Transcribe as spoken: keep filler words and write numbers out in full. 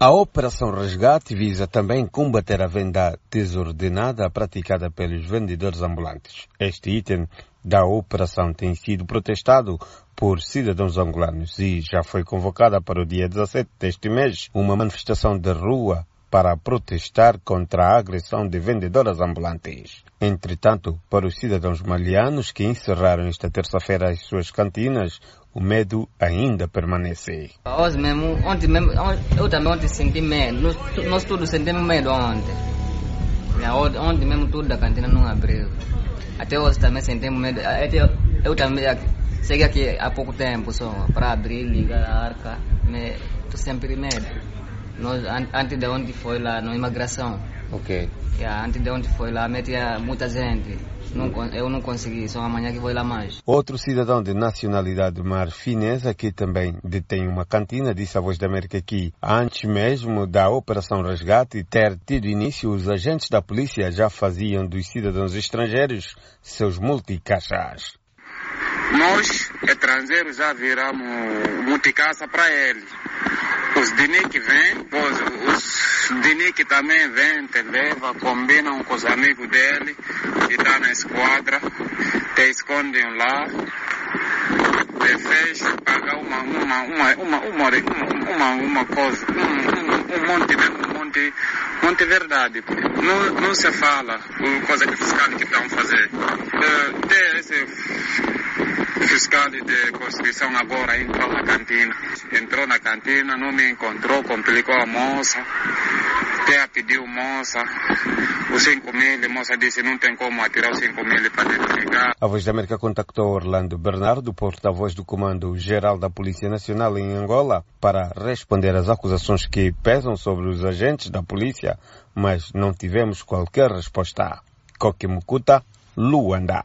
A Operação Resgate visa também combater a venda desordenada praticada pelos vendedores ambulantes. Este item da operação tem sido protestado por cidadãos angolanos e já foi convocada para o dia dezassete deste mês uma manifestação de rua para protestar contra a agressão de vendedoras ambulantes. Entretanto, para os cidadãos malianos que encerraram esta terça-feira as suas cantinas, o medo ainda permanece. Hoje mesmo, ontem mesmo, eu também ontem senti medo. Nós, nós todos sentimos medo ontem. Ontem mesmo tudo da cantina não abriu. Até hoje também sentimos medo. Até eu, eu também cheguei aqui há pouco tempo só para abrir, ligar a arca. Mas estou sempre medo. Nós, antes de onde foi lá na imigração. Ok. Yeah, antes de onde foi lá, metia muita gente. Não, eu não consegui, só amanhã que vou lá mais. Outro cidadão de nacionalidade marfinesa que também detém uma cantina disse à Voz da América que antes mesmo da Operação Resgate ter tido início, os agentes da polícia já faziam dos cidadãos estrangeiros seus multicaixas. Nós, estrangeiros, já viramos multicaça para eles. Os Dini que vêm, pois, os Dini que também vêm, te levam, combinam com os amigos dele, que estão na esquadra, te escondem lá, te fecham, pagam uma, uma, uma, uma, uma, uma, uma coisa, um, um, um monte, um monte, um monte de verdade. Não, não se fala por coisa que fiscal que estão fazendo. Tem esse fiscal de Constituição agora entrou na cantina. Entrou na cantina, não me encontrou, complicou a moça. Até pediu moça os cinco mil, a moça disse não tem como atirar os cinco mil para desligar. A Voz da América contactou Orlando Bernardo, porta-voz do Comando-Geral da Polícia Nacional em Angola, para responder às acusações que pesam sobre os agentes da polícia, mas não tivemos qualquer resposta. Koki Mukuta, Luanda.